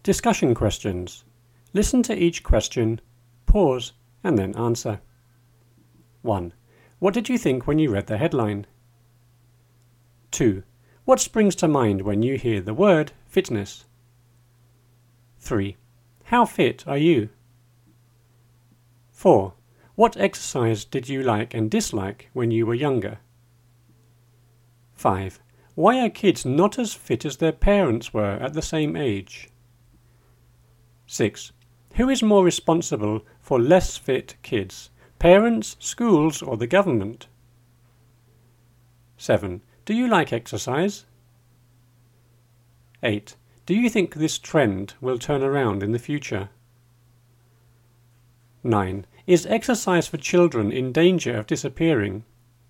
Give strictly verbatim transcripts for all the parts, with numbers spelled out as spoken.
Discussion questions. Listen to each question, pause, and then answer. one. What did you think when you read the headline? two. What springs to mind when you hear the word fitness? three. How fit are you? four. What exercise did you like and dislike when you were younger? five. Why are kids not as fit as their parents were at the same age? six. Who is more responsible for less fit kids? Parents, schools, or the government? seven. Do you like exercise? eight. Do you think this trend will turn around in the future? nine. Is exercise for children in danger of disappearing?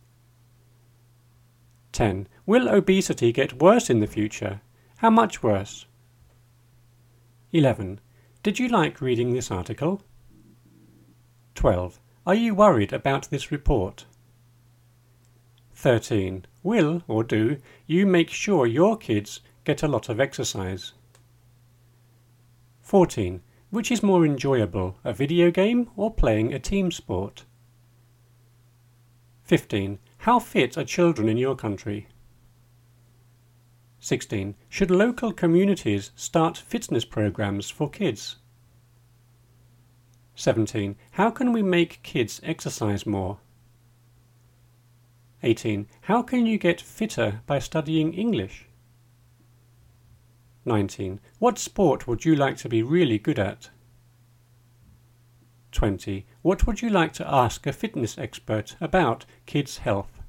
ten. Will obesity get worse in the future? How much worse? eleven. Did you like reading this article? twelve. Are you worried about this report? thirteen. Will, or do, you make sure your kids get a lot of exercise? fourteen. Which is more enjoyable, a video game or playing a team sport? fifteen. How fit are children in your country? sixteen. Should local communities start fitness programs for kids? seventeen. How can we make kids exercise more? eighteen. How can you get fitter by studying English? nineteen. What sport would you like to be really good at? twenty. What would you like to ask a fitness expert about kids' health?